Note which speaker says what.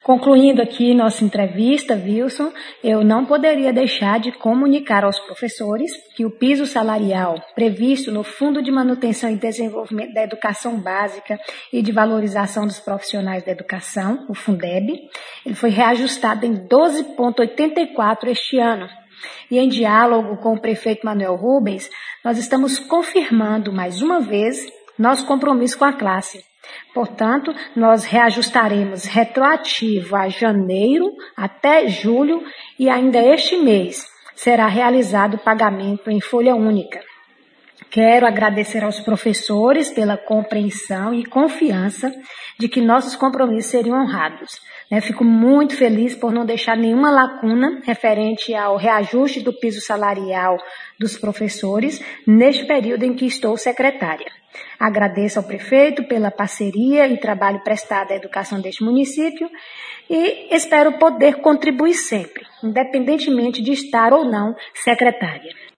Speaker 1: Concluindo aqui nossa entrevista, Wilson, eu não poderia deixar de comunicar aos professores que o piso salarial previsto no Fundo de Manutenção e Desenvolvimento da Educação Básica e de Valorização dos Profissionais da Educação, o Fundeb, ele foi reajustado em 12,84 este ano. E em diálogo com o prefeito Manuel Rubens, nós estamos confirmando mais uma vez nosso compromisso com a classe. Portanto, nós reajustaremos retroativo a janeiro até julho e ainda este mês será realizado o pagamento em folha única. Quero agradecer aos professores pela compreensão e confiança de que nossos compromissos seriam honrados. Fico muito feliz por não deixar nenhuma lacuna referente ao reajuste do piso salarial dos professores neste período em que estou secretária. Agradeço ao prefeito pela parceria e trabalho prestado à educação deste município e espero poder contribuir sempre, independentemente de estar ou não secretária.